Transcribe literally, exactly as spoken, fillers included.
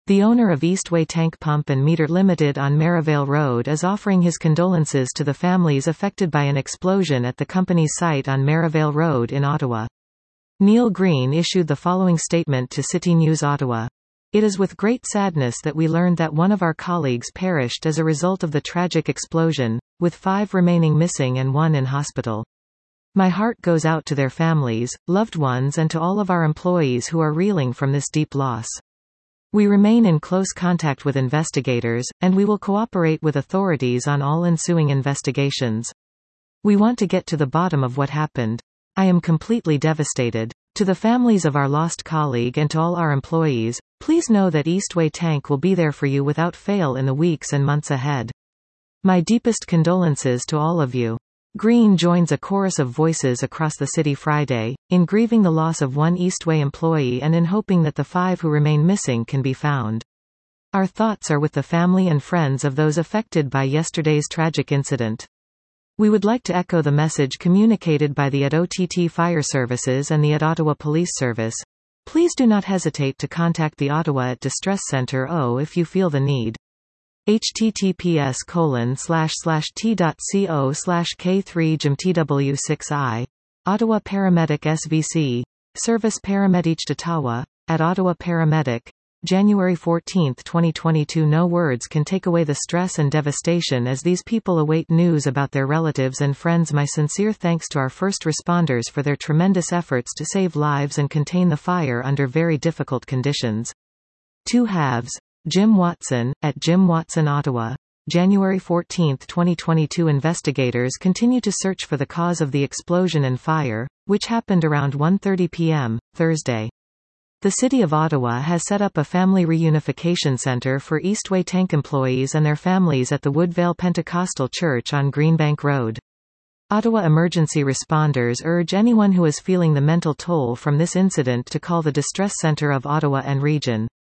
The owner of Eastway Tank Pump and Meter Limited on Merivale Road is offering his condolences to the families affected by an explosion at the company's site on Merivale Road in Ottawa. Neil Green issued the following statement to City News Ottawa. It is with great sadness that we learned that one of our colleagues perished as a result of the tragic explosion, with five remaining missing and one in hospital. My heart goes out to their families, loved ones and to all of our employees who are reeling from this deep loss. We remain in close contact with investigators, and we will cooperate with authorities on all ensuing investigations. We want to get to the bottom of what happened. I am completely devastated. To the families of our lost colleague and to all our employees, please know that Eastway Tank will be there for you without fail in the weeks and months ahead. My deepest condolences to all of you. Green joins a chorus of voices across the city Friday, in grieving the loss of one Eastway employee and in hoping that the five who remain missing can be found. Our thoughts are with the family and friends of those affected by yesterday's tragic incident. We would like to echo the message communicated by the A T O T T Fire Services and the A T Ottawa Police Service. Please do not hesitate to contact the Ottawa at Distress Centre O if you feel the need. https colon slash slash t.co slash k3gmtw six i. Ottawa Paramedic S V C. Service Paramedic Ottawa. At Ottawa Paramedic. January fourteenth twenty twenty-two. No words can take away the stress and devastation as these people await news about their relatives and friends. My sincere thanks to our first responders for their tremendous efforts to save lives and contain the fire under very difficult conditions. Two halves. Jim Watson, at Jim Watson Ottawa. January fourteenth twenty twenty-two. Investigators continue to search for the cause of the explosion and fire, which happened around one thirty p m, Thursday. The City of Ottawa has set up a family reunification centre for Eastway Tank employees and their families at the Woodvale Pentecostal Church on Greenbank Road. Ottawa emergency responders urge anyone who is feeling the mental toll from this incident to call the Distress Centre of Ottawa and Region.